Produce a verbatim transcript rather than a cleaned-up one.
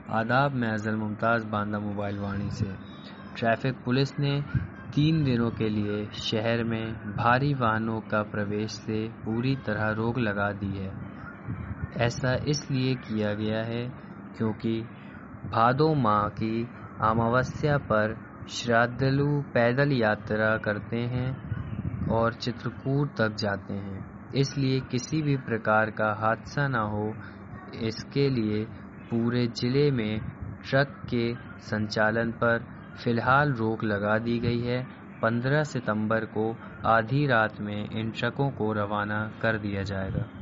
आदाब, मैं अज़ल मुमताज़ बांदा मोबाइल वाणी से। ट्रैफिक पुलिस ने तीन दिनों के लिए शहर में भारी वाहनों का प्रवेश से पूरी तरह रोक लगा दी है। ऐसा इसलिए किया गया है क्योंकि भादो माह की अमावस्या पर श्रद्धालु पैदल यात्रा करते हैं और चित्रकूट तक जाते हैं, इसलिए किसी भी प्रकार का हादसा न हो, इसके लिए पूरे जिले में ट्रक के संचालन पर फिलहाल रोक लगा दी गई है। पंद्रह सितंबर को आधी रात में इन ट्रकों को रवाना कर दिया जाएगा।